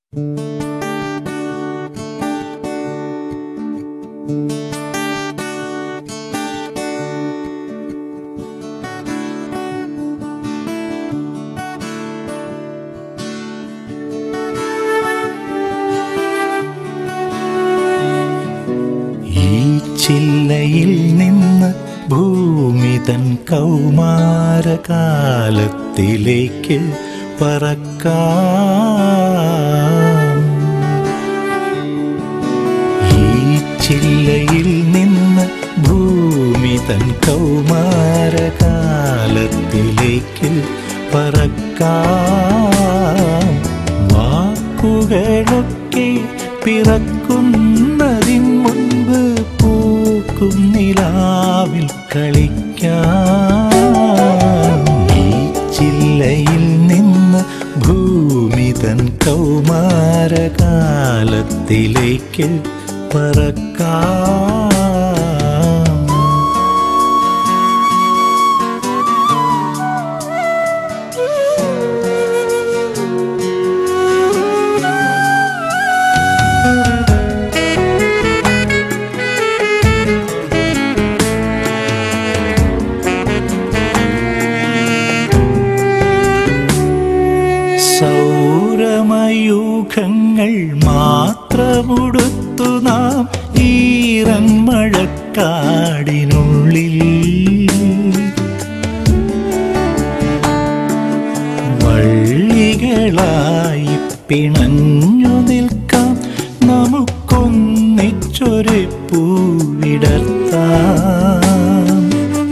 ചില്ലയിൽ നിന്ന് ഭൂമി തൻ കൗമാരകാലത്തിലേക്ക് പറക്കാം. ഈ ചില്ലയിൽ നിന്ന് ഭൂമി തൻ കൗമാരകാലത്തിലേക്ക് പറക്കാം. വാക്കുകളൊക്കെ പിറക്കുന്നതിന് മുൻപ് പൂക്കും നിലാവിൽ കളിക്കാം. ഈ ചില്ലയിൽ നിന്ന് ഭൂമി തൻ കൗമാരകാലത്തിലേക്ക് പറക്കാം. സൗരമയൂഖങ്ങൾ മാത്രമുടുത്തു നാം ഈറൻ മഴക്കാടിനുള്ളിൽ വള്ളികളായി പിണഞ്ഞു നിൽക്കാം. നമുക്കൊന്നിച്ചൊരു പൂവിടർത്താം.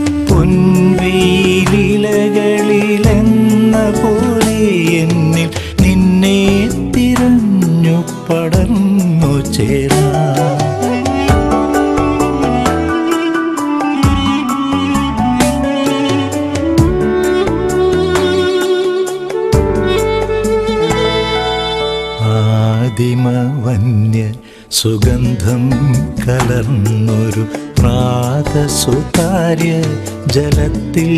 പൊൻവെയിലിലകളിലെന്ന പോലെ എന്നിൽ നിന്നെ തിരഞ്ഞു പടർന്നു ചേരാം. ആദിമവന്യ സുഗന്ധം കലർന്നൊരു പ്രാതസുതാര്യ ജലത്തിൽ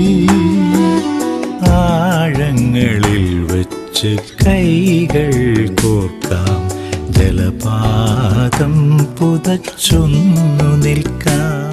ആഴങ്ങളിൽ വച്ച് കൈകൾ കോർക്കാം. ജലപാതം പുതച്ചൊന്നു നിൽക്കാം.